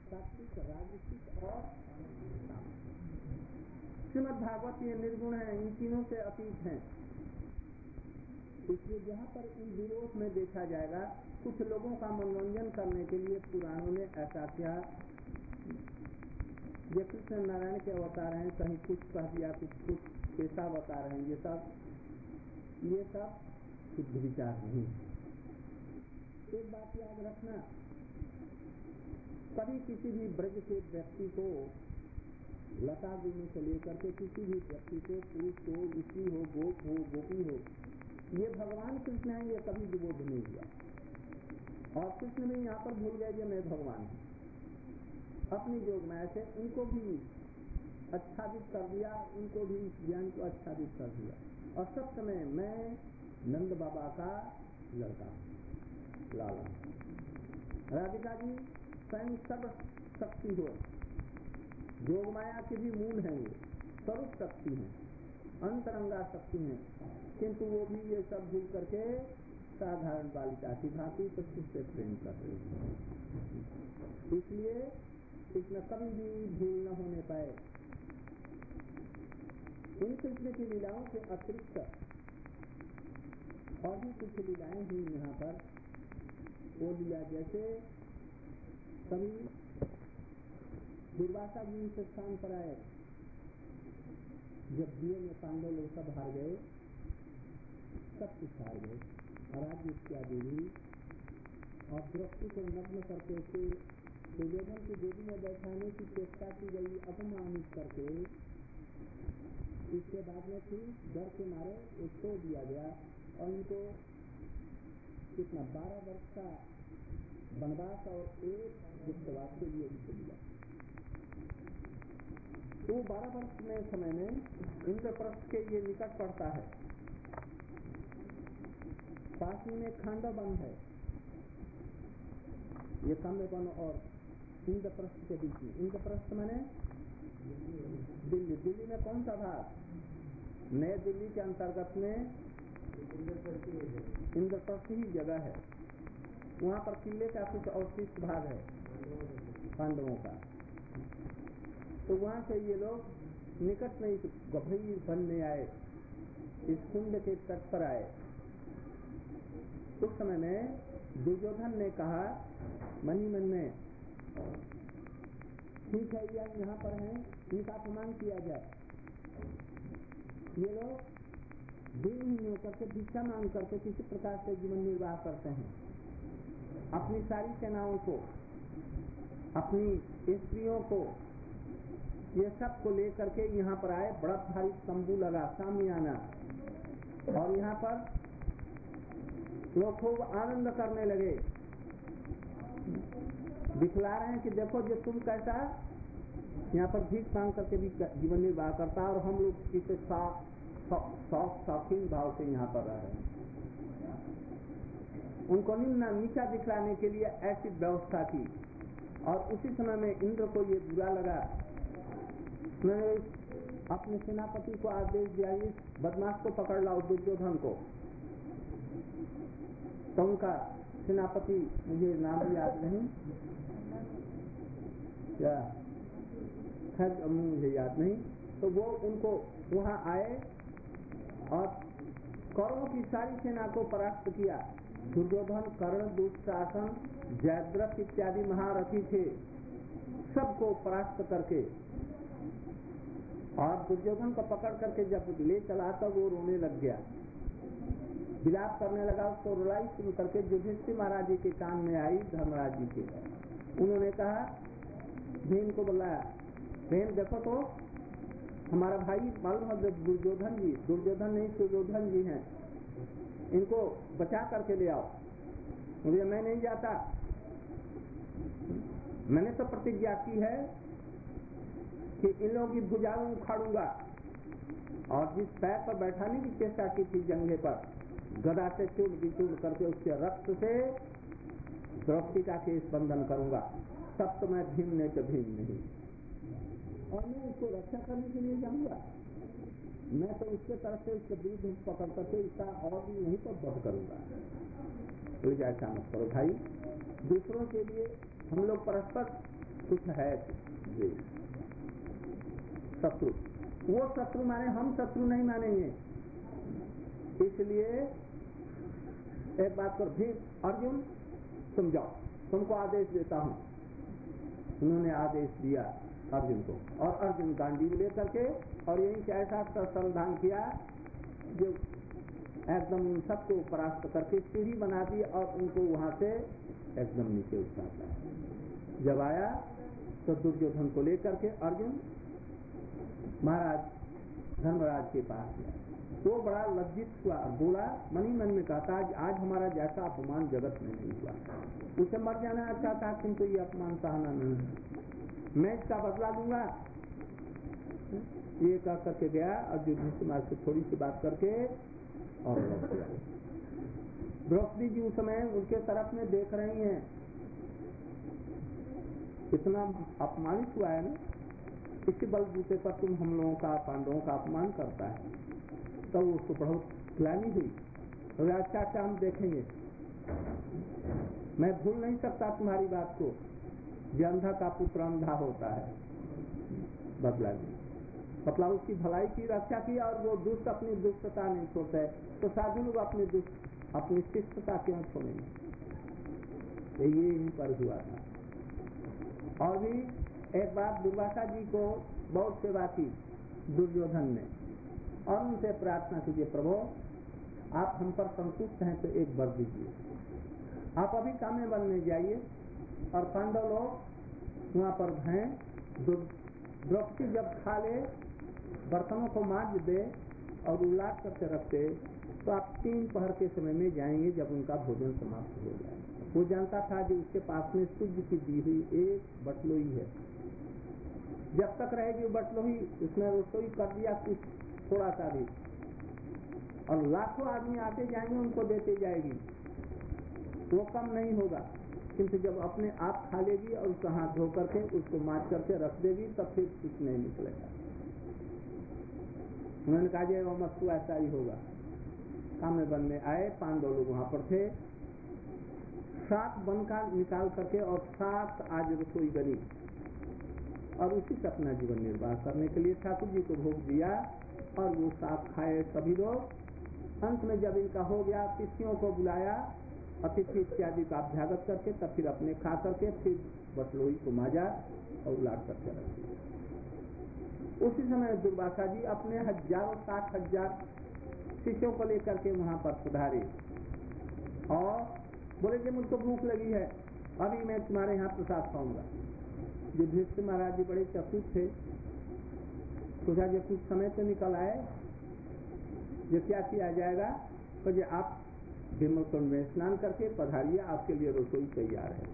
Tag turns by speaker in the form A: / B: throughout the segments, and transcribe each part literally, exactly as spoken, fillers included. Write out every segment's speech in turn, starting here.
A: सात्विक, राजसिक और श्रीमद् भागवत ये निर्गुण है, इन तीनों से अतीत हैं। इसलिए जहाँ पर इन विरोध में देखा जाएगा, कुछ लोगों का मनोरंजन करने के लिए पुराणों ने ऐसा किया, ये कृष्ण नारायण के अवतार हैं, कहीं कुछ कह दिया, कुछ कुछ कैसा अवतार हैं, ये सब ये सब शुद्ध विचार नहीं। एक बात याद रखना, कभी किसी भी ब्रज के व्यक्ति को, लता गुरु से लेकर के किसी भी व्यक्ति को, पुरुष हो, स्त्री हो, गोप हो, गोपी हो, ये भगवान कृष्ण है, ये कभी विरोध नहीं हुआ। और कृष्ण भी यहाँ पर भूल गए कि मैं भगवान हूँ। अपनी योग माया से उनको भी आच्छादित कर दिया, उनको भी ज्ञान को आच्छादित कर दिया। और सब समय मैं नंद बाबा का लड़का लाला, राधिका जी स्वयं सर्व शक्ति हो, योग माया के भी मूल है, ये स्वरूप शक्ति है, अंतरंगा शक्ति है, किंतु वो भी ये सब भूल करके साधारण बालिका की भांति सब से प्रेम कर रही है। इसलिए इसमें कभी भी भूल न होने पाए। इन कृष्ण की लीलाओं के अतिरिक्त और भी कुछ लीलाएं हुई यहाँ पर। वो लीला जैसे कभी दुर्वासा जी से स्थान पर आए, जब दिए में पांडव लोग सब हार गए, सब कुछ हार गए, राज्य इत्यादि हुई, और द्रष्टि को नग्न करके उसे दुर्योधन की गोदी में बैठाने की चेष्टा की गई, अपमानित करके। इसके बाद में फिर डर के मारे एक छोड़ दिया गया, और उनको कितना बारह वर्ष का वनवास और एक गुप्तवास के लिए उनको मिला। तो बारह वर्ष में समय में इंद्रप्रस्थ के ये निकट पड़ता है, पास ही में खांडव वन है, ये काम्यवन और इंद्रप्रस्थ के बीच में। इंद्रप्रस्थ माने दिल्ली। दिल्ली में कौन सा भाग? नई दिल्ली के अंतर्गत में इंद्रप्रस्थ ही जगह है। वहाँ पर किले का कुछ अवशिष्ट भाग है पांडवों का। तो वहाँ से ये लोग निकट में इस गभीर वन में आए, इस कुंड के तट पर आए। उस समय में दुर्योधन ने कहा मनी मन में, ठीक है यह यहाँ पर हैं, इनका अपमान किया जाए। ये लोग दिन होकर के भिक्षा मांग करके किसी प्रकार से जीवन निर्वाह करते हैं। अपनी सारी सेनाओं को, अपनी स्त्रियों को, ये सब को लेकर के यहाँ पर आए। बड़ा भारी तंबू लगा, सामियाना, और यहाँ पर लोग खूब आनंद करने लगे, दिखला रहे हैं कि देखो जो तुम कैसा यहाँ पर भीख मांग करके भी जीवन निर्वाह करता है, और हम लोग किसे शौक शौकीन भाव से यहाँ पर रह रहे हैं। उनको निम्न नीचा दिखलाने के लिए ऐसी व्यवस्था की। और उसी समय में इंद्र को ये बुरा लगा, मैंने अपने सेनापति को आदेश दिया, इस बदमाश को पकड़ लाओ, दुर्योधन को। तो उनका सेनापति, मुझे नाम याद नहीं क्या, खैर मुझे याद नहीं, तो वो उनको वहाँ आए और कौरवों की सारी सेना को परास्त किया। दुर्योधन, कर्ण, दुशासन, जयद्रथ इत्यादि महारथी थे, सबको परास्त करके। और दुर्योधन को पकड़ करके जब ले चला तो वो रोने लग गया, विलाप करने लगा। उसको रुलाई सुन करके युधिष्ठिर महाराज जी के कान में आई, धर्मराज जी के। उन्होंने कहा, भीम को बुलाया, भीम देखो तो हमारा भाई मालूम है दुर्योधन जी, दुर्योधन नहीं सुयोधन जी हैं, इनको बचा करके ले आओ। मुझे मैं नहीं जाता, मैंने तो प्रतिज्ञा की है कि इन लोगों की भुजाएं उखाड़ूंगा। और जिस पैर पर बैठाने की चेष्टा की थी जंघे पर, गदा से चूड़ बिचूड़ करके उसके रक्त से द्रौपदी का केस बंधन करूंगा। तब तो मैं भीम ने तो भीम नहीं, और मैं उसको रक्षा करने के लिए जाऊंगा। मैं तो उसके तरफ से उसके विरुद्ध पकड़ करके इसका और भी नहीं तो बढ़ करूंगा। तो ऐसा मत करो भाई, दूसरों के लिए हम लोग परस्पर कुछ है द्वेष, शत्रु। वो शत्रु माने, हम शत्रु नहीं मानेंगे। इसलिए एक बात पर फिर अर्जुन तुम जाओ, तुमको आदेश देता हूं। उन्होंने आदेश दिया अर्जुन को, और अर्जुन गांडीव लेकर के और यहीं से ऐसा संधान किया जो एकदम उन सबको परास्त करके सीढ़ी बना दी और उनको वहां से एकदम नीचे उतारा। जब आया तो दुर्योधन को लेकर के अर्जुन महाराज धर्मराज के पास गया। वो बड़ा लज्जित हुआ, बोला मन ही मन में कहता आज, आज हमारा जैसा अपमान जगत में नहीं हुआ। उसे मर जाना अच्छा था, किंतु ये अपमान सहना नहीं, मैं इसका बदला दूंगा। ये कह करके गया और युधिष्ठिर से थोड़ी सी बात करके और लौट गया। द्रौपदी जी उस समय उनके तरफ में देख रही हैं, इतना अपमानित हुआ है ना, इसी बलबूते पर तुम हम लोगों का, पांडवों का अपमान करता है। तब तो उसको बहुत ग्लानि हुई। तो अच्छा अच्छा हम देखेंगे, मैं भूल नहीं सकता तुम्हारी बात को। जो अंधा का पुत्र अंधा होता है, बदला जी मतलब उसकी भलाई की रक्षा की, और वो दुष्ट अपनी दुष्टता नहीं छोड़ते, तो साधु लोग अपनी दुष्ट अपनी शिष्टता क्यों छोड़ेंगे? ये यहीं पर हुआ था। और भी एक बात, दुर्वासा जी को बहुत सेवा की दुर्योधन ने, और उनसे प्रार्थना कीजिए प्रभु आप हम पर संतुष्ट हैं तो एक वर दीजिए, आप अभी काम्य वन में जाइए और पांडव लोग वहाँ पर हैं, द्रौपदी जब खा ले, बर्तनों को मांज दे और उलाट करके रखते, तो आप तीन पहर के समय में जाएंगे जब उनका भोजन समाप्त हो जाए। वो जानता था कि उसके पास में सूर्य की दी हुई एक बटलोई है, जब तक रहेगी वो बटलोई, उसमें रसोई कर दिया कुछ थोड़ा सा भी, और लाखों आदमी आते जाएंगे उनको देते जाएगी, वो कम नहीं होगा। किंतु जब अपने आप खा लेगी और उसका हाथ धो करके उसको मांज करके रख देगी, तब फिर कुछ नहीं निकलेगा। उन्होंने कहा जाए वो मस्तु ऐसा ही होगा। काम्य वन में आए, पांडव लोग वहां पर थे, सात वन का निकाल करके और सात आज रसोई बनी, और उसी से अपना जीवन निर्वाह करने के लिए ठाकुर जी को भोग दिया, और वो साथ खाए सभी लोग। अंत में जब इनका हो गया, अतिथियों को बुलाया, अतिथि इत्यादि का अभ्यागत करके तब फिर अपने खा करके फिर बटलोई को माजा और उलाट करके रख दिया। उसी समय दुर्वासा जी अपने हजारों साठ हजार शिष्यों को लेकर के वहां पर सुधारे और बोले कि मुझको भूख लगी है, अभी मैं तुम्हारे यहाँ प्रसाद खाऊंगा। युधिष्ठिर महाराज जी बड़े चतुर थे, सोचा जो कुछ समय तो निकल आए, जो क्या किया जाएगा, तो जो आप भीमकुंड में स्नान करके पधारिए, आपके लिए रसोई तैयार है।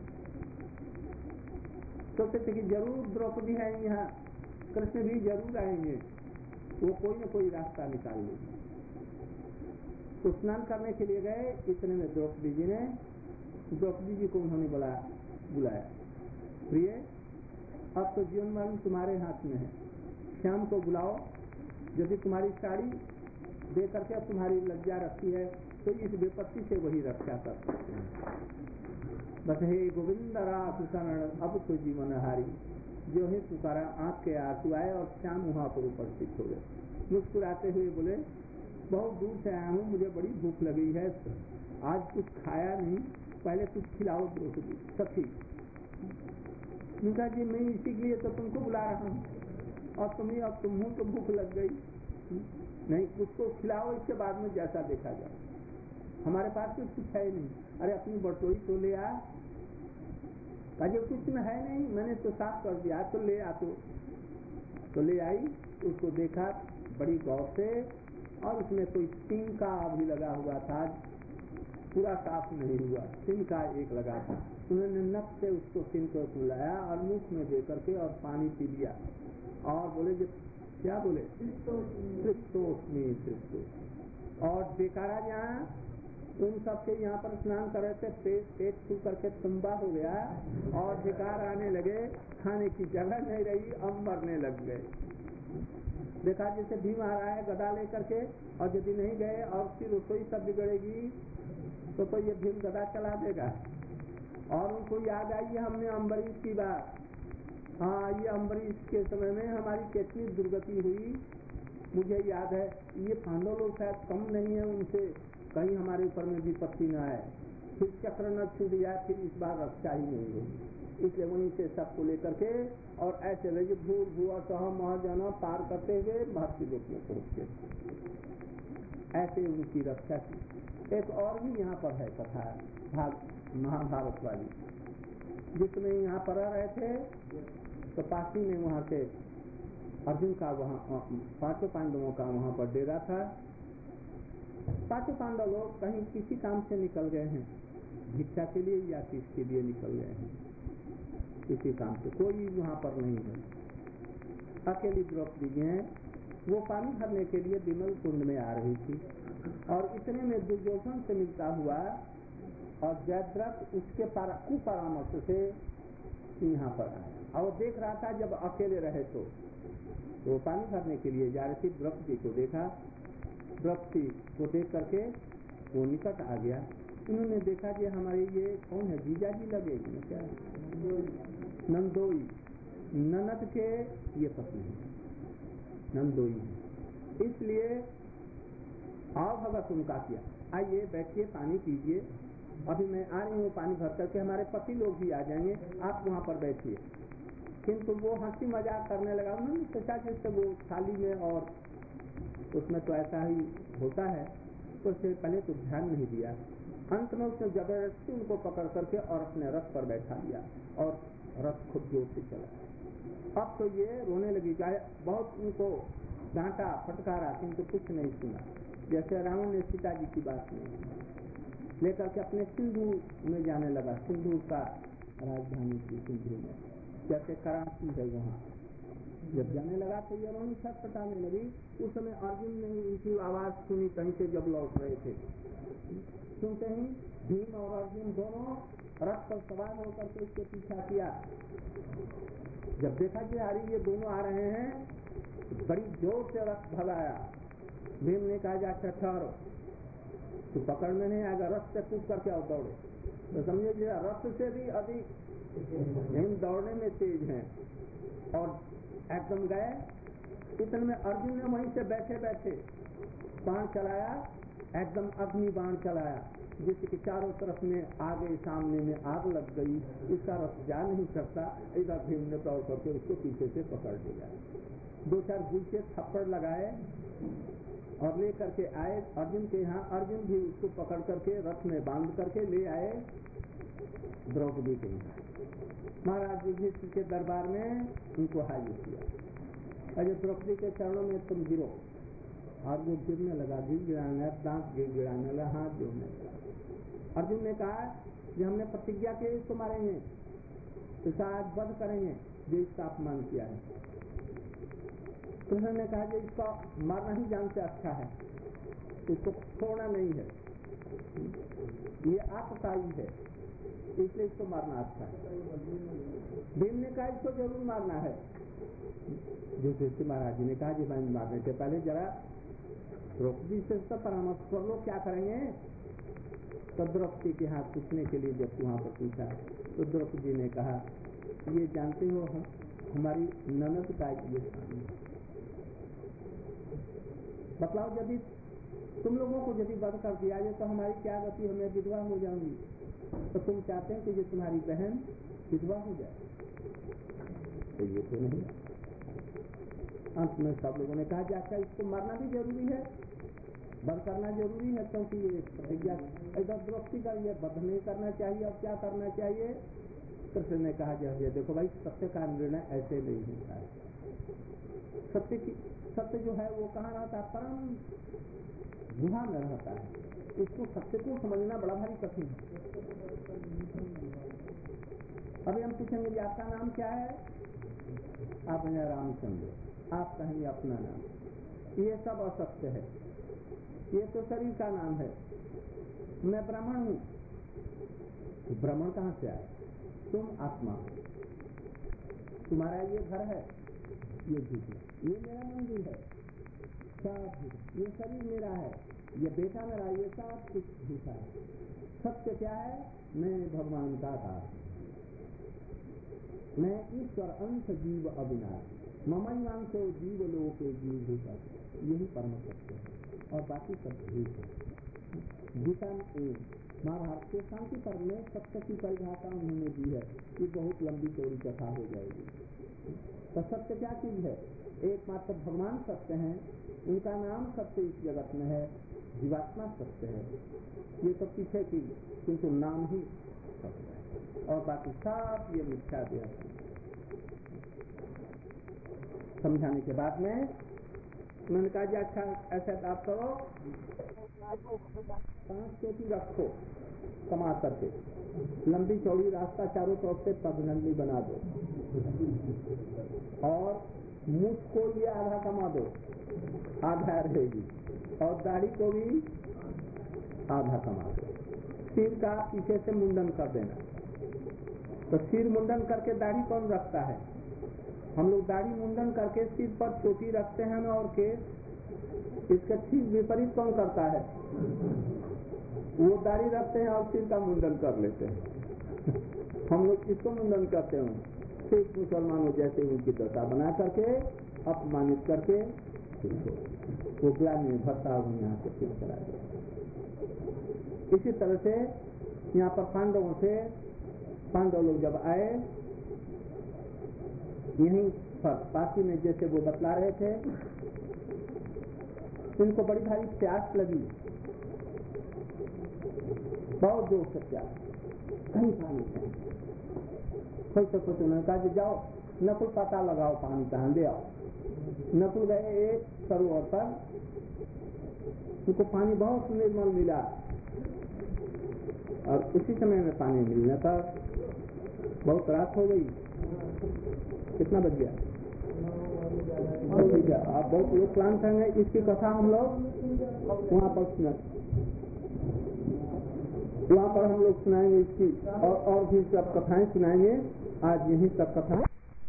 A: सोचते थे कि जरूर द्रौपदी है यहाँ, कृष्ण भी जरूर आएंगे, वो कोई न कोई रास्ता निकाल लेंगे। तो स्नान करने के लिए गए, इतने में द्रौपदी जी ने द्रौपदी जी को उन्होंने बुला बुलाया प्रिय, अब तो जीवन मरण तुम्हारे हाथ में है, श्याम को बुलाओ, यदि तुम्हारी साड़ी दे करके अब तुम्हारी लज्जा रखी है तो इस विपत्ति से वही रक्षा कर सकते हैं। बस हे गोविंद रास शरण अब तो जीवन हारी, जो है पुकारा, आंख के आंसू आए और श्याम वहां पर उपस्थित हो गए। मुस्कुराते हुए बोले बहुत दूर से आया हूँ, मुझे बड़ी भूख लगी है, आज कुछ खाया नहीं, पहले कुछ खिलाओ द्रौपदी सखी। उनका जी मैं इसीलिए तो तुमको बुला रहा हूँ, और तुम्हें अब तुम तो भूख लग गई, नहीं उसको खिलाओ, इसके बाद में जैसा देखा जाए, हमारे पास तो कुछ है नहीं। अरे अपनी बटोई तो ले आ, जो कुछ में है नहीं, मैंने तो साफ कर दिया, तो ले आ, तो, तो ले आई, उसको देखा बड़ी गौर से, और उसमें कोई सिंह का भी लगा हुआ था, पूरा साफ नहीं हुआ, सिंह का एक लगा था। उन्होंने नक से उसको सिंह को बुलाया और मुख में दे करके और पानी पी लिया, और बोले जो क्या बोले तृप्तोस्मि तृप्तोस्मि। और बेकारा जहाँ उन सबके यहाँ पर स्नान कर रहे थे, पेट पेट छू करके तुम्बा हो गया, और बेकार आने लगे, खाने की जगह नहीं रही, अब मरने लग गए। देखा जैसे भीम आ रहा है गदा लेकर के, और यदि नहीं गए और फिर रसोई सब बिगड़ेगी तो तो ये भीम गदा चला देगा। और उनको याद आई हमने अम्बरीश की बात, हाँ, ये अम्बरीश के समय में हमारी कितनी दुर्गति हुई, मुझे याद है। ये पांडव लोग शायद कम नहीं है उनसे, कहीं हमारे ऊपर में विपत्ति न आए, फिर चक्र न छूट जाए, फिर इस बार रक्षा ही नहीं हुई। इसलिए वहीं से सबको लेकर के और ऐसे रहे भूर भुआ सह महाजना पार करते हुए महर्षि लोक में पहुंचे, ऐसे उनकी रक्षा की। एक और भी यहाँ पर है कथा भाग महाभारत वाली, जिसमें यहाँ पर रह रहे थे तो पासी में वहाँ से अर्जुन का वहाँ पांचों पांडवों का वहाँ पर डेरा था। पांचों पांडव लोग कहीं किसी काम से निकल गए हैं, भिक्षा के लिए या किसके लिए निकल गए हैं, किसी काम से, कोई वहाँ पर नहीं है। अकेली द्रौपदी हैं, वो पानी भरने के लिए विमल कुंड में आ रही थी और इतने में दुर्योधन से मिलता हुआ और जयद्रथ उसके कुपरामर्श से यहाँ पर आया और देख रहा था जब अकेले रहे तो, तो पानी भरने के लिए जा रही थी। द्रौपदी को देखा, द्रौपदी को देख करके वो निकट आ गया। उन्होंने देखा कि हमारे ये कौन है, जीजा जी लगे क्या, नंदोई, ननद के ये पति है, नंदोई। इसलिए आओ भगत उनका किया, आइए बैठिए पानी पीजिए, अभी मैं आ रही हूँ पानी भर करके, हमारे पति लोग भी आ जाएंगे, आप वहाँ पर बैठिए। किंतु वो हंसी मजाक करने लगा। उन्होंने सोचा जैसे वो थाली में और उसमें तो ऐसा ही होता है, तो उससे पहले तो ध्यान नहीं दिया। अंत में उसने जबरदस्ती उनको पकड़ करके और अपने रथ पर बैठा दिया और रथ खुद जोर से चला। अब तो ये रोने लगी, चाहे बहुत उनको डांटा फटकारा किंतु कुछ नहीं सुना। जैसे रावण ने सीता जी की बात नहीं लेकर के अपने सिंधु में जाने लगा, सिंधु का राजधानी थी सिंधु में, जैसे कराची है वहाँ जब जाने लगा तो ये रोनी छटपटाने लगी। उस समय अर्जुन ने उनकी आवाज सुनी कहीं से जब लौट रहे थे। सुनते ही भीम और अर्जुन दोनों रथ पर सवार होकर के उसके पीछा किया। जब देखा कि अरे ये दोनों आ रहे हैं, बड़ी जोर से रथ भगाया। भीम ने कहा जा ठहरो, तो पकड़ में नहीं आएगा, रथ से कूद करके और दौड़ो। तो समझे रथ से भी अधिक हम दौड़ने में तेज हैं और एकदम गए। इतने में अर्जुन ने वहीं से बैठे बैठे बाण चलाया, एकदम अग्नि बाण चलाया, जिसके चारों तरफ में आगे सामने में आग लग गई। इसका रथ जा नहीं सकता। इधर भीम ने दौड़ करके उसको पीछे से पकड़ लिया, दो चार गुस्से थप्पड़ लगाए और ले करके आए अर्जुन के यहाँ। अर्जुन भी उसको पकड़ करके रथ में बांध करके ले आए द्रौपदी के यहाँ। महाराज युधिष्ठिर के दरबार में उनको हाजिर कि अजय द्रौपदी के चरणों में तुम गिरो। और वो गिरने लगा, गिर गिराने दांत गिर गिराने लगा, हाथ जोड़ने लगा। अर्जुन ने कहा कि हमने प्रतिज्ञा की इसको मारेंगे, इसका आज वध करेंगे जो इसका अपमान किया है। कृष्ण ने कहा कि इसका मारना ही जान से अच्छा है, इसको छोड़ना नहीं है, ये आपकाई है, इसलिए इसको मारना अच्छा है। भीम ने कहा इसको जरूर मारना है। युधिष्ठिर महाराज जी ने कहा जी मैं मारने से पहले जरा द्रौपदी से सब परामर्श कर लो क्या करेंगे। तो द्रौपदी के हाथ पूछने के लिए जब वहां पर पूछा तो द्रौपदी ने कहा ये जानते हो हम हमारी ननद का ये बतलाओ, यदि तुम लोगों को यदि वध कर दिया जाए तो हमारी क्या गति, हमें विधवा हो जाऊंगी। तो तुम चाहते हैं कि ये तुम्हारी बहन विधवा हो जाए, तो ये तो नहीं। अंत में सब लोगों ने कहा कि अच्छा इसको मारना भी जरूरी है, वध करना जरूरी है, क्योंकि ये प्रतिज्ञा इधर द्रौपदी का ये वध नहीं करना चाहिए। और क्या करना चाहिए? कृष्ण ने कहा जब देखो भाई सत्य का निर्णय ऐसे नहीं होता है। सत्य की सत्य जो है वो कहाँ रहता है? परम गुहा में रहता है। इसको सत्य को समझना बड़ा भारी कठिन है। अभी हम पूछेंगे कि आपका नाम क्या है? आप हैं रामचंद्र, आप कहेंगे अपना नाम। ये सब असत्य है, ये तो शरीर का नाम है। मैं ब्राह्मण हूँ, तो ब्राह्मण कहाँ से आए? तुम आत्मा, तुम्हारा ये घर है, ये झूठ है। ये मेरा मंदिर है, सब झूठ। ये शरीर मेरा है, ये बेटा मेरा, ये सब कुछ झूठा है। सत्य क्या है? मैं भगवान का दास। मैं ईश्वर अंश जीव अविनाशी ममैवांशो जीव लोके जीव भूता, यही परम सत्य है और बाकी सब झूठ है। गीता में महाभारत के शांति पर्व में सत्य की परिभाषा उन्होंने दी है, ये बहुत लंबी चौड़ी कथा हो जाएगी। तो सत्य क्या चीज है? एकमात्र भगवान सत्य है, उनका नाम सत्य इस जगत में है, जीवात्मा सत्य है, ये सब पीछे की, किंतु नाम ही सत्य है और बाकी सब ये मिथ्या देह। समझाने के बाद में उन्होंने कहा जी अच्छा ऐसा आप करो, पांच चोटी रखो कमा करके, लंबी चौड़ी रास्ता चारों तरफ से पगडंडी बना दो और मुझ को ये आधा कमा दो, आधा रहेगी, और दाढ़ी को भी आधा कमा दो। सिर का पीछे से मुंडन कर देना। तो सिर मुंडन करके दाढ़ी कौन रखता है? हम लोग दाढ़ी मुंडन करके सिर पर चोटी रखते हैं और केस, इसका ठीक विपरीत कौन करता है? वो दाढ़ी रखते हैं और सिर का मुंडन कर लेते हैं। हम लोग किसको मुंडन करते हैं? सिख मुसलमानों जैसे उनकी दशा बना करके, अपमानित करके वो ग्लानि में भरता हुआ यहाँ से फिर चला गया। इसी तरह से यहाँ पर पांडवों से पांडव लोग जब आए, यहीं पर पासी में जैसे वो बतला रहे थे, इनको बड़ी भारी प्यास लगी, बहुत जोर से प्यास, कहीं पानी नहीं। कुछ तो कुछ उन्होंने कहा कि जाओ नकुल पता लगाओ पानी कहाँ ले आओ। नकुल गए एक सरोवर पर, उनको पानी बहुत निर्मल मिला और उसी समय में पानी मिलने पर बहुत रात हो गई। कितना बज गया? आप बहुत लोग क्लांत हैं, इसकी कथा हम लोग वहाँ पर सुना, वहाँ पर हम लोग सुनाएंगे इसकी, और और भी सब कथाएं सुनाएंगे। आज यही सब कथा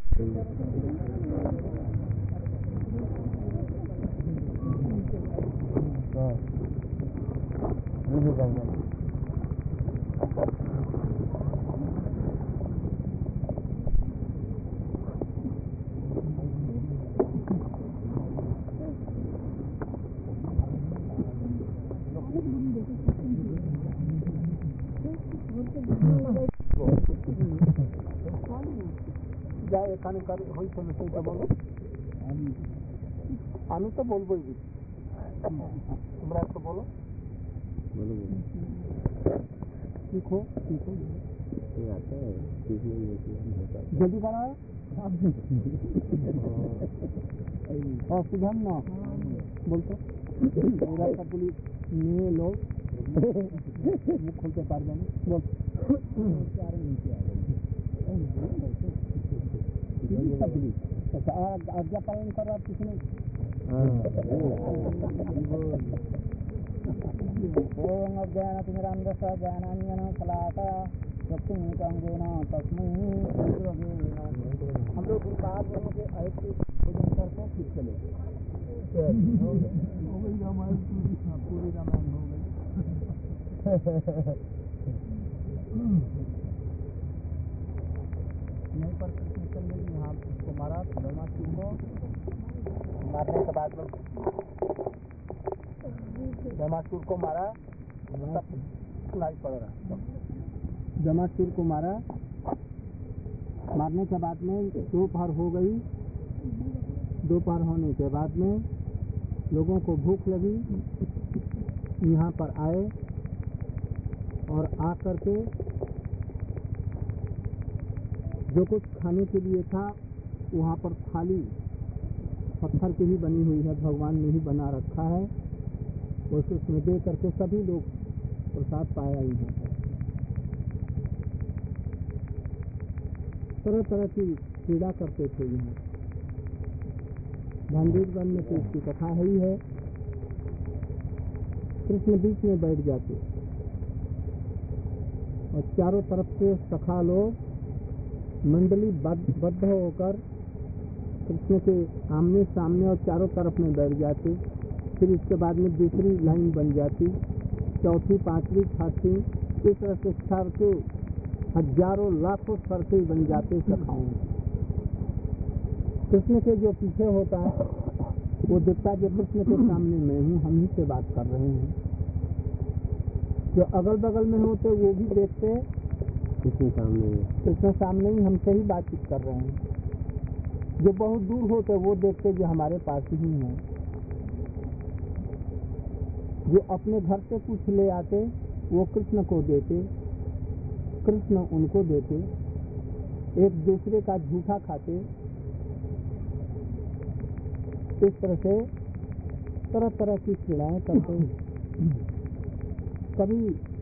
A: এখানে কার হয়েছে না সেইটা বলো। আমি তো বলবোই, তোমরা একটু বলো। सीखो सीखो जल्दी बनाओ और सुधम ना बोलते रास्ता पुलिस নিয়ে লোক মুখ খুলতে পারবে না। বল आज्ञा पालन कर रहा किसी ने ओम अज्ञान तिमिरांधस्य ज्ञानांजन शलाकया चक्षुरुन्मीलितं तस्मै हम लोग बात करने के आए थे, भोजन करके फिर चले हो गई रामायण, पूरी रामायण हो गई। नहीं पर कृष्ण चंद्र जी यहाँ उसको मारा, धर्मासुर को मारने के बाद में धर्मासुर को मारा, सुनाई पड़ रहा। धर्मासुर को मारा, मारने के बाद में दोपहर हो गई। दोपहर होने के बाद में लोगों को भूख लगी, यहाँ पर आए और आकर के जो कुछ खाने के लिए था वहाँ पर थाली पत्थर की ही बनी हुई है, भगवान ने ही बना रखा है, उस उसमें दे करके सभी लोग प्रसाद पाया ही है। तरह तरह की क्रीड़ा करते थे यहाँ। गांधीज वन में तो इसकी कथा है ही है। कृष्ण बीच में बैठ जाते और चारों तरफ से सखा लोग मंडली बद्ध होकर कृष्ण के आमने सामने और चारों तरफ में बैठ जाते। फिर इसके बाद में दूसरी लाइन बन जाती, चौथी, पांचवी, छठी, इस तरह से छह के हजारों लाखों सर्कल बन जाते सखाओं। कृष्ण के जो पीछे होता है वो दिखता जो कृष्ण के सामने मैं हूँ, हम ही से बात कर रहे हैं। जो अगल बगल में होते वो भी देखते कृष्ण सामने कृष्ण सामने ही हमसे ही बातचीत कर रहे हैं। जो बहुत दूर होते वो देखते जो हमारे पास ही हैं। जो अपने घर से कुछ ले आते वो कृष्ण को देते, कृष्ण उनको देते, एक दूसरे का झूठा खाते। इस तरह से तरह तरह की क्रीड़ाएं करते। कभी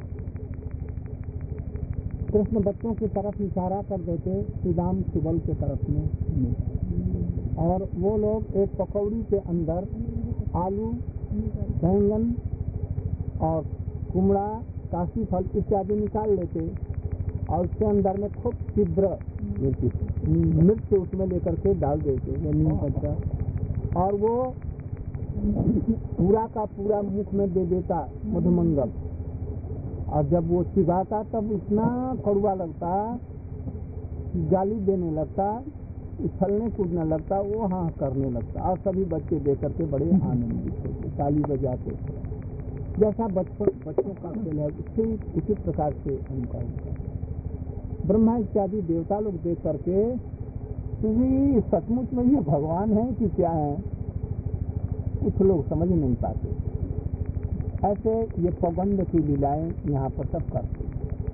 A: कृष्ण बच्चों की तरफ इशारा कर देते सुदाम सुबल के तरफ में, और वो लोग एक पकौड़ी के अंदर आलू, बैंगन और कुमड़ा, काशी फल इत्यादि निकाल लेते और उसके अंदर में खूब तीव्र मिर्च उसमें लेकर के डाल देते नीम पत्ता, और वो पूरा का पूरा मुख में दे देता मधुमंगल। और जब वो चिबाता तब इतना कड़वा लगता, गाली देने लगता, उछलने कूदने लगता, वो हाँ करने लगता, और सभी बच्चे देख करके बड़े आनंदित होते, ताली बजाते। जैसा बच्चों बच्चों का खेल है उसी उसी प्रकार से उनका ब्रह्मा इत्यादि देवता लोग देख करके तुम्हें सचमुच में ये भगवान है कि क्या है, कुछ लोग समझ नहीं पाते। ऐसे ये पौगंड की लीलाएं यहाँ पर सब करते।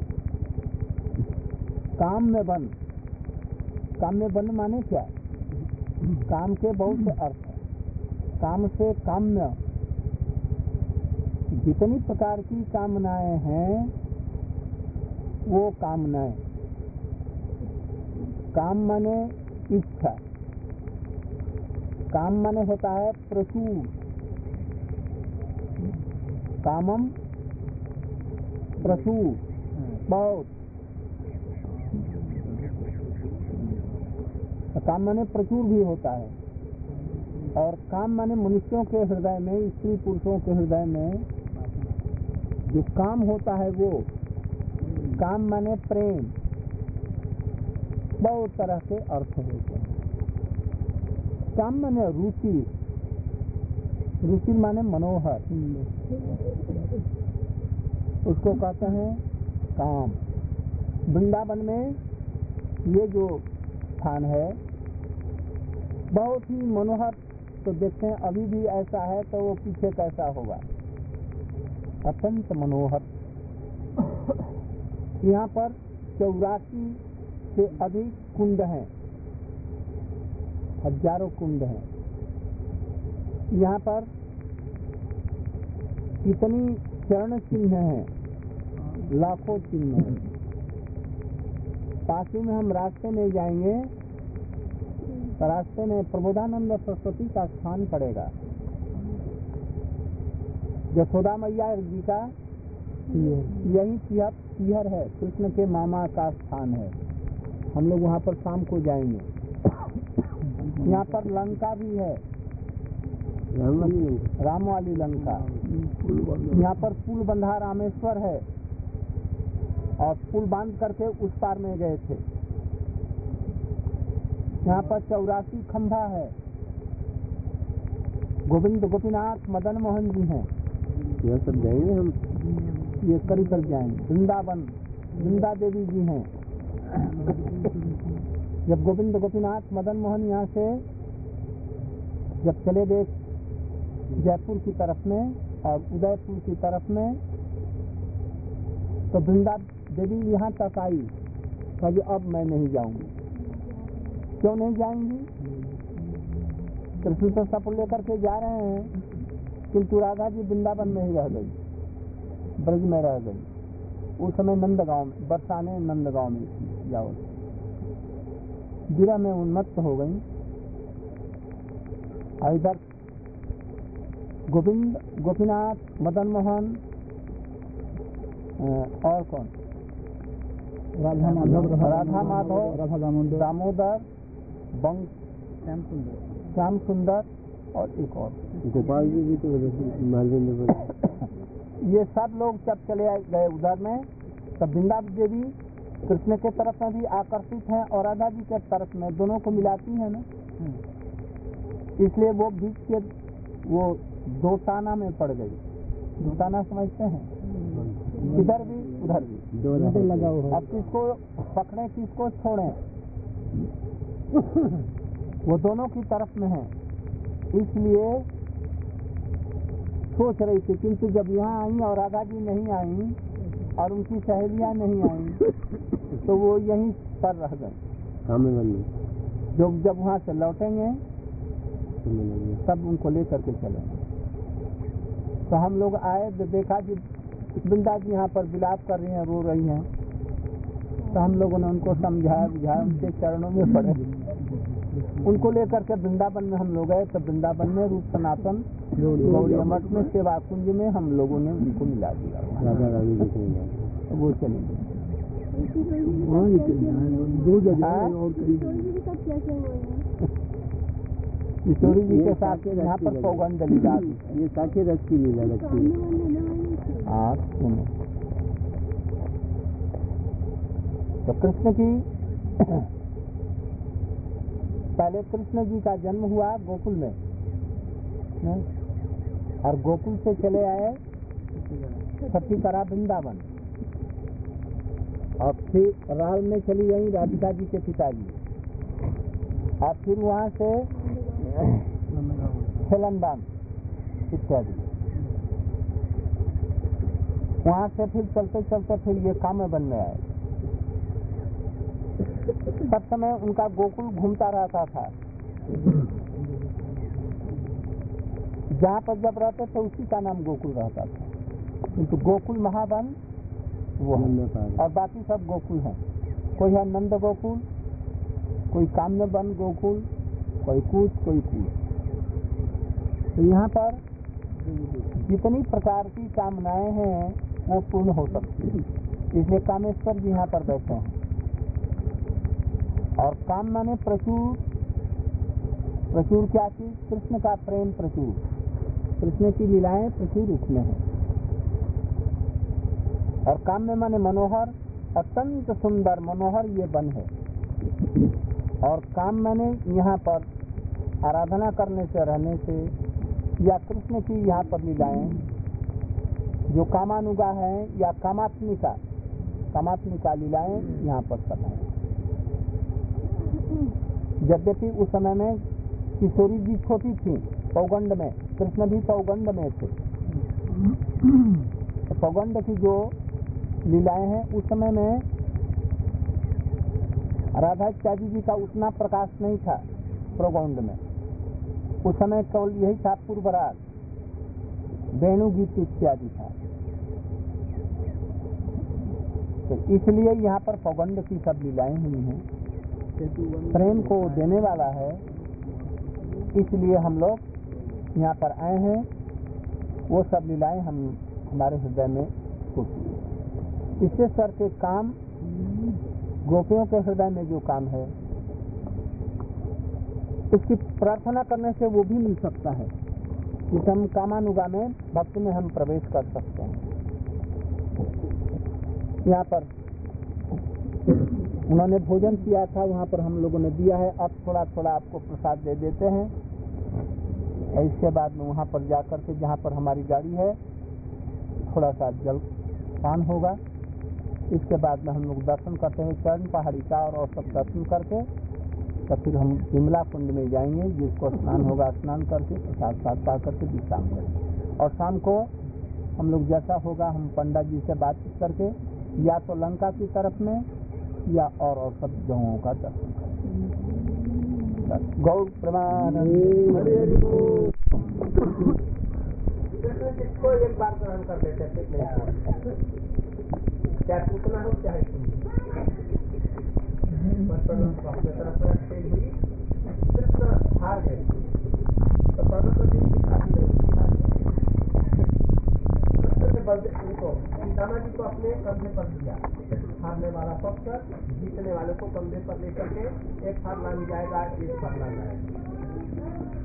A: काम में बन, काम में बन माने क्या? काम के बहुत से अर्थ हैं। काम से काम्य, जितनी प्रकार की कामनाएं हैं वो कामनाएं। काम माने इच्छा, काम माने होता है प्रचुर, कामम प्रचुर, बहुत। काम माने प्रचुर भी होता है, और काम माने मनुष्यों के हृदय में, स्त्री पुरुषों के हृदय में जो काम होता है वो काम माने प्रेम। बहुत तरह के अर्थ होते हैं। काम माने रुचि, रुचि माने मनोहर, उसको कहते हैं काम। वृंदावन में ये जो स्थान है बहुत ही मनोहर, तो देखते हैं अभी भी ऐसा है तो वो पीछे कैसा होगा, अत्यंत मनोहर। यहाँ पर चौरासी से अधिक कुंड हैं, हजारों कुंड हैं। यहाँ पर कितनी चरण चिन्ह हैं, लाखों चिन्ह हैं। पास में हम रास्ते में जाएंगे, रास्ते में प्रबोधानंद सरस्वती का स्थान पड़ेगा। यशोदा मैया जी का यही तिहर है, कृष्ण के मामा का स्थान है। हम लोग वहाँ पर शाम को जाएंगे। यहाँ पर लंका भी है, राम वाली राम वाली लंका। यहाँ पर पुल बंधा रामेश्वर है, और पुल बांध करके उस पार में गए थे। यहाँ पर चौरासी खंभा है, गोविंद गोपीनाथ मदन मोहन जी हैं। यह सब जाएंगे हम, ये करीब कर जाएंगे। वृंदावन वृंदा देवी जी हैं। जब गोविंद गोपीनाथ मदन मोहन यहाँ से जब चले गए जयपुर की तरफ में और उदयपुर की तरफ में, तो वृंदा देवी यहाँ तक आई, कभी अब मैं नहीं जाऊंगी। क्यों नहीं जाएंगी? कृष्ण तो सब लेकर के जा रहे हैं, किंतु राधा जी वृंदावन में ही रह गई, ब्रज में रह गई। उस समय नंदगांव में, बरसाने नंदगांव में जाओ, विरह में उन्मत्त हो गई। इधर गोविंद गोपीनाथ मदन मोहन और कौन, राधा माधव राधा माधव राधा दामोदर दामोदर बंग श्याम सुंदर श्याम सुंदर और एक और गोपाल जी भी तो ये सब लोग जब चले गए उधर में, तब वृंदा देवी कृष्ण के तरफ में भी आकर्षित हैं और राधा जी के तरफ में, दोनों को मिलाती है ना, इसलिए वो बीच के वो दोताना में पड़ गई। दोताना समझते हैं, इधर भी उधर भी लगा हुआ। अब किसको पकड़े किसको छोड़े, वो दोनों की तरफ में है, इसलिए सोच रही थी। किंतु जब यहाँ आई और राधा जी नहीं आई और उनकी सहेलियां नहीं आई तो वो यहीं पर रह गए। जो जब वहाँ से लौटेंगे तब उनको लेकर के चलेंगे। तो हम लोग आए, देखा कि वृंदा जी यहाँ पर विलाप कर रही हैं, रो रही हैं। तो हम लोगों ने उनको समझाया बुझाया, उनके चरणों में पड़े, उनको लेकर के वृंदावन में हम लोग गए। तो वृंदावन में रूप सनातन गौड़िया मठ में सेवा कुंज में हम लोगों ने उनको मिला दिया। राधा रानी को वो चले गए किशोरी जी के साथ यहाँ पर सौगंध लीला, ये साक्षी रस की लीला लगती है। हाँ सुनो, तो कृष्ण की पहले कृष्ण जी का जन्म हुआ गोकुल में, और गोकुल से चले आए सतीकरा वृंदावन, और फिर राल में चली गई राधिका जी के पिताजी, और फिर वहाँ से खेलंदान इत्यादि, वहाँ से फिर चलते चलते फिर ये कामवन में आए। सब समय उनका गोकुल घूमता रहता था, जहाँ पर जब रहते थे उसी का नाम गोकुल रहता था, किंतु गोकुल महावन वो है और बाकी सब गोकुल हैं। कोई है नंद गोकुल, कोई काम्यवन गोकुल, कोई कुछ कोई कुछ। तो यहाँ पर जितनी प्रकार की कामनाएं हैं वो पूर्ण हो सकती है, इसलिए कामेश्वर जी यहाँ पर बैठे हैं। और काम माने प्रचुर, प्रचुर क्या चीज? कृष्ण का प्रेम प्रचुर, कृष्ण की लीलाएं प्रचुर उसमें है। और काम में माने मनोहर, अत्यंत सुंदर मनोहर ये वन है। और काम माने यहाँ पर आराधना करने से, रहने से, या कृष्ण की यहाँ पर लीलाएं जो कामानुगा है या कामात्मिका, कामात्मिका लीलाएं यहाँ पर सब है। यद्यपि उस समय में किशोरी जी छोटी थी, पौगंड में, कृष्ण भी पौगंड में थे। तो पौगंड की जो लीलाएं हैं उस समय में राधा इत्यादि जी का उतना प्रकाश नहीं था पौगंड में। उस समय केवल यही था पूर्वराग, वेणु गीत इत्यादि था। तो इसलिए यहाँ पर पौगंड की सब लीलाएं हुई हैं। प्रेम को देने वाला है, इसलिए हम लोग यहाँ पर आए हैं। वो सब लीलाएं हम हमारे हृदय में होती है। इससे सर के काम, गोपियों के हृदय में जो काम है उसकी प्रार्थना करने से वो भी मिल सकता है। जिस हम कामानुगा में भक्ति में हम प्रवेश कर सकते हैं। यहाँ पर उन्होंने भोजन किया था, वहाँ पर हम लोगों ने दिया है। अब थोड़ा थोड़ा आपको प्रसाद दे देते हैं। और इसके बाद में वहाँ पर जाकर के जहाँ पर हमारी गाड़ी है थोड़ा सा जल पान होगा। इसके बाद में हम लोग दर्शन करते हैं चरण पहाड़ी का, और, और सब दर्शन करके तो फिर हम विमला कुंड में जाएंगे। जिसको स्नान होगा स्नान करके प्रसाद साथ पा करके विश्राम करेंगे। और शाम को हम लोग जैसा होगा हम पंडित जी से बातचीत करके या तो लंका की तरफ में या और और सब जगहों का दर्शन करें। गौर प्रमानंद।
B: जिसको एक बार ग्रहण कर लेते थे, क्या सूचना हो चाहे अपने तरफ रखते हुई कृष्ण हार गए तो कृष्ण ने बलदेव को, सीतामा जी को अपने कंधे पर दिया। हारने वाला पक्ष जीतने वाले को कंधे पर लेकर के एक हार ला जाएगा, एक हार ला जाएगा।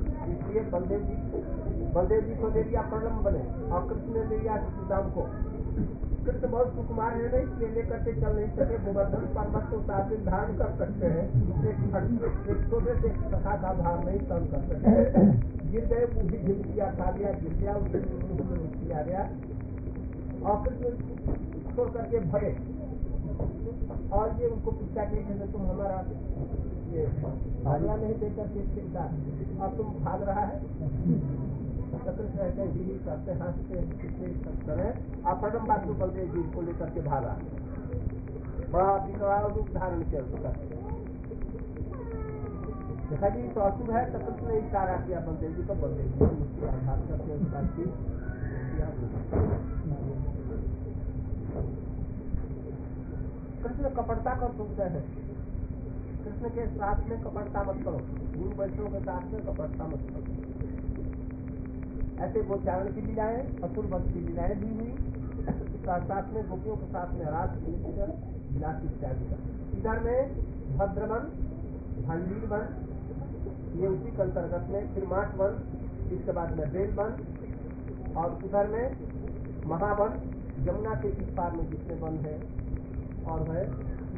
B: इसलिए बलदेव जी बलदेव जी को दे दिया प्रलंबन, और कृष्ण ने दे दिया सीताम को। कृष्ण बहुत सुकुमार है नहीं, इसलिए लेकर के चल नहीं सके। गोवर्धन पर्वत को साथ में धारण कर सकते हैं, एक छोटे से सखा का भार नहीं सहन कर सकते। गिर गए, वो भी झिमकिया खा लिया, गिर गया, उसे किया गया और कृष्ण छोड़ करके भरे। और ये उनको पूछा कि तुम हमारा ये भागला नहीं देकर के चिंता और तुम भाग रहा है। कृष्ण कहते हैं यही करते हंसते कितने करें। और परम बात बलदेव जी को लेकर के भागा, बड़ा विकराल रूप धारण किया उसका। देखा जी तो अशुभ है, तो कृष्ण ने इशारा किया बलदेव जी को, बलदेव जी ने उसके आधार करके उसका किया। कृष्ण कपटता का उपदेश है। कृष्ण के साथ में कपटता मत करो, गुरु वैष्णव के साथ में कपटता मत करो। ऐसे गोचारण की लीलाएं, असुर वध की लीलाएं दी हुई, साथ में गोपियों के साथ में राज विलास इत्यादि का। इधर में भद्रवन, भांडीर वन, ये उसी के अंतर्गत में, फिर माठ वन, इसके बाद में बेल वन, और उधर में महावन, यमुना के इस पार में जितने वन है, और है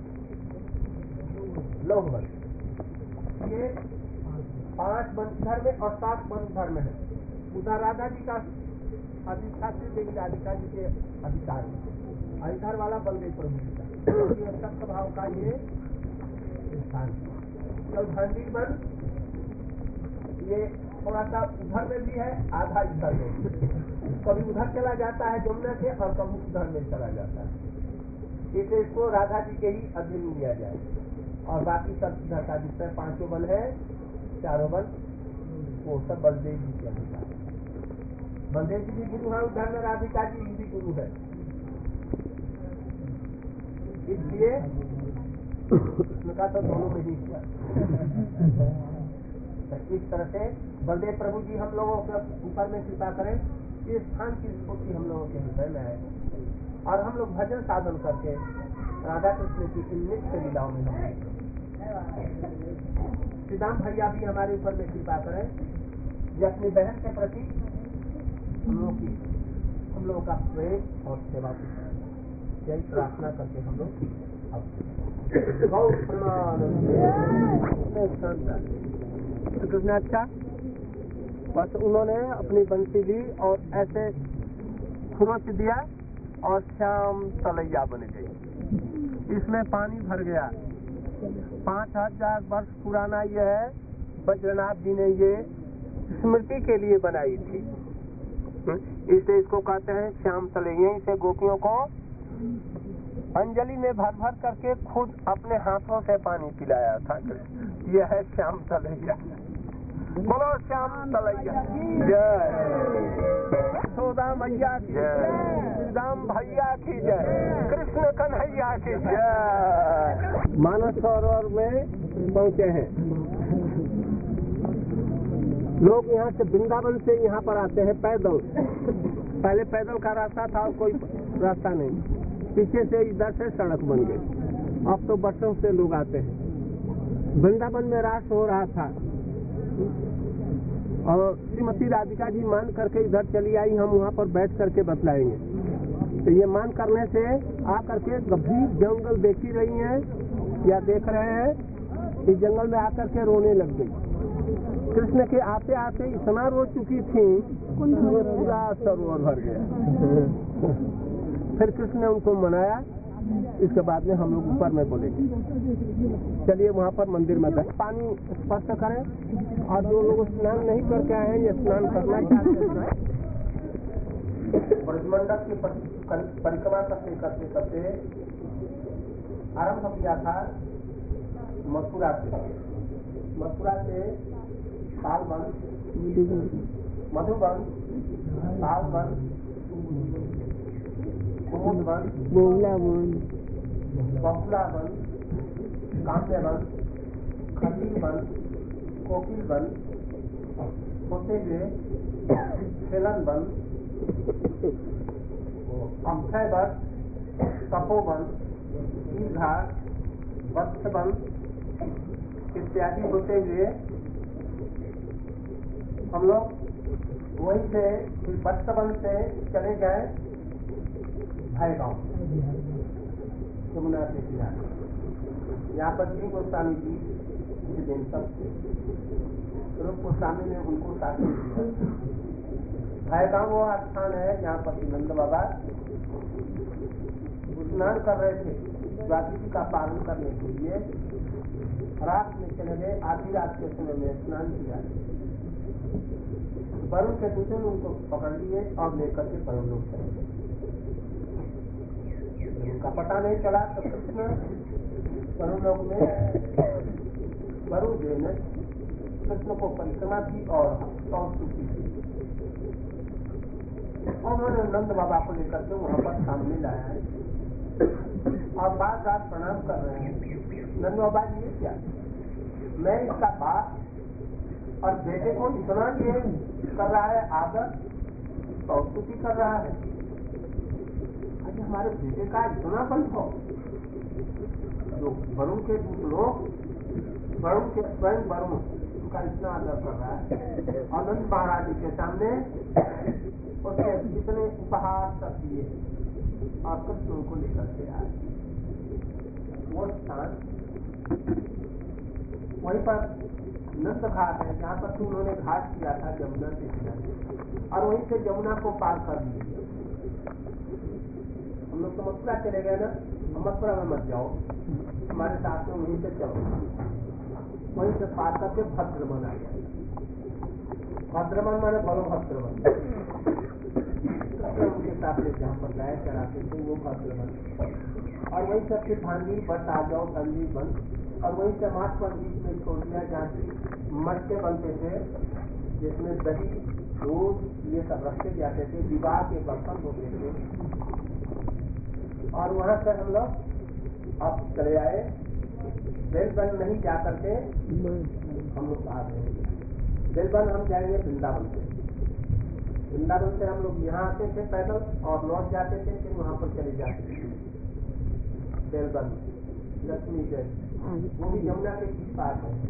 B: लौह वन। ये पांच वन इधर में और सात वन उधर में है। उधर राधा जी का अधिष्ठात्री देवी राधिका जी के अधिकार है, इधर वाला बलदेव प्रभु जी का सत्य भाव का ये स्थान। जब भांडीर वन ये थोड़ा सा उधर में भी है, आधा इधर में, कभी उधर चला जाता है जमुना के और कभी उधर में चला जाता है। इसे इसको राधा जी के ही अधीन लिया जाए और बाकी सब इधर का जिसमें पांचों वन है, चारों वन, वो सब बलदेव जी के अनुसार। बलदेव जी भी गुरु है, उधर में राधिका जी भी गुरु है, इसलिए उनका तो दोनों में ही हुआ। इस तरह से बलदेव प्रभु जी हम लोगों के ऊपर में कृपा करें, इस स्थान की स्फूर्ति हम लोगों के हृदय में आए और हम लोग भजन साधन करके राधा कृष्ण की इन नित्य लीलाओं में हम श्रीदाम भैया भी हमारे ऊपर में कृपा करें, ये अपनी बहन के प्रति हम लोगों की हम लोगों का प्रेम और सेवा की यही प्रार्थना करके हम लोग कृष्ण। अच्छा, बस उन्होंने अपनी बंसी ली और ऐसे खुरोच दिया और श्याम तलैया बन गई, इसमें पानी भर गया। पांच हजार वर्ष पुराना ये है, बज्रनाथ जी ने ये स्मृति के लिए बनाई थी, इसलिए इसको कहते हैं श्याम तलैया। इसे गोपियों को अंजलि में भर भर करके खुद अपने हाथों से पानी पिलाया था। यह है श्याम तलैया। बोलो श्याम तलैया जय, यशोदा मैया की जय, राम भैया की जय, कृष्ण कन्हैया की जय। मानस सरोवर में पहुंचे हैं लोग, यहाँ से वृंदावन से यहाँ पर आते हैं पैदल। पहले पैदल का रास्ता था और कोई रास्ता नहीं, पीछे से इधर से सड़क बन गई। अब तो बसों से लोग आते हैं। वृंदावन में रास हो रहा था और श्रीमती राधिका जी मान करके इधर चली आई, हम वहाँ पर बैठ करके बतलाएंगे। तो ये मान करने से आकर के गंभीर जंगल देखी रही हैं या देख रहे हैं, इस जंगल में आकर के रोने लग गई। कृष्ण के आते आते इतना रो चुकी थी, पूरा सरोवर भर गया। फिर कृष्ण ने उनको मनाया। इसके बाद में हम लोग ऊपर में बोलेंगे। चलिए वहाँ पर मंदिर में गए, पानी स्पर्श करें और जो लोग स्नान नहीं करके आए हैं ये स्नान करना चाहते हैं। ब्रजमंडल की परिक्रमा करते करते करते आरंभ किया था मथुरा से। मथुरा से सालवन, मधुबन, सालवन, कुमुदवन,
A: बोलावन,
B: बहुलावन, काम्यवन, खलीवन, कोकिलवन होते हुए खेलनवन, अक्षयवन, तपोवन, दीर्घा, वत्सवन इत्यादि होते हुए हम लोग वहीं से वत्सवन से चले गए भयगांव यमुना के किनारे। यहाँ पर श्री गोस्वामी जी कुछ दिन तक थे। रूप गोस्वामी ने उनको शासन दिया। भयगांव वो स्थान है जहाँ पर नंद बाबा स्नान कर रहे थे द्वादशी का पालन करने के लिए। रात में चले गए, आधी रात के समय में स्नान किया। वरुण के दूसरे ने उनको पकड़ लिए और लेकर के वरुण लोग चले गए। उनका पता नहीं चला तो कृष्ण वरुण लोग में वरुण जी ने कृष्ण को परिक्रमा की और स्तुति की। उन्होंने नंद बाबा को लेकर के वहां पर सामने लाया है और बार बार प्रणाम कर रहे हैं। नंद बाबा ये क्या, मैं इसका बाप और बेटे को इतना ये कर रहा है, आदर और स्तुति कर रहा है। अरे हमारे बेटे का इतना बल हो, जो वरुण के लोग वरुण के स्वयं वरुण उनका इतना आदर कर रहा है। और नंद महाराज जी के सामने उसने इतने उपहार सब दिए और कृष्ण उनको लेकर के आए। वो स्थान वहीं पर नंद घाट है जहाँ पर उन्होंने घाट किया था यमुना से किनारे, और वहीं से यमुना को पार कर लिए। हम लोग तो मथुरा चले गए ना, मथुरा में मत जाओ, हमारे साथ में वहीं से चलो। वहीं से पार करके भद्रमन आ गया। भद्रमन माने बलभद्रमन, उनके साथ में जहाँ पर गाय चढ़ाते थे वो भद्रमन। और वहीं से फिर भांडी बस आ जाओ संजीव बन, और वहीं से माठ पर बीच में छोड़ दिया जहाँ की मटके बनते थे जिसमें दही दूध ये सब रखे जाते थे, विवाह के बर्तन होते थे। और वहां से हम लोग अब चले आए बेलबन नहीं जा करके हम लोग आ गए। बेलबन हम जाएंगे वृंदावन से। वृंदावन से हम लोग यहाँ आते थे पैदल और लौट जाते थे, फिर वहां पर चले जाते थे बेलबन लक्ष्मी जय, वो भी यमुना के किस पास है।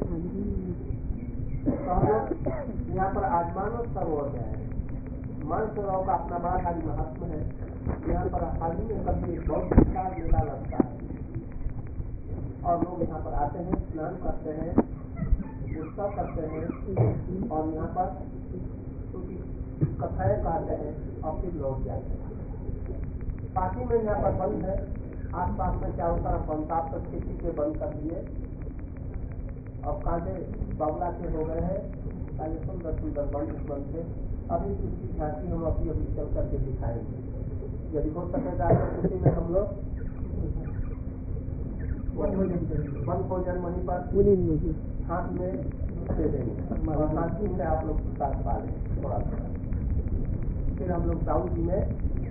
B: तो हम लोग यहाँ पर आज मानव सरोवर गए हैं। मानव सरोवर का अपना बड़ा भारी महत्व है। यहाँ पर हाल ही में कभी एक बहुत विशाल मेला लगता है और लोग यहाँ पर आते हैं, स्नान करते हैं, उत्सव करते हैं और यहाँ पर कथाएं कहते हैं और फिर लौट जाते हैं। पार्टी में यहाँ पर बंद है, आस पास में चारों तरफ बंद, आप तो खेती के बंद कर दिए और कांटे बावला के हो गए हैं। सुंदर सुंदर बंद बंद थे। अभी उसकी झांकी हम अभी अभी चल करके दिखाएंगे। यदि हो सकेगा तो उसी में हम लोग वन भोजन वहीं पर हाथ में दे देंगे और शांति से आप लोग साथ पा लें थोड़ा थोड़ा। फिर हम लोग दाऊ जी में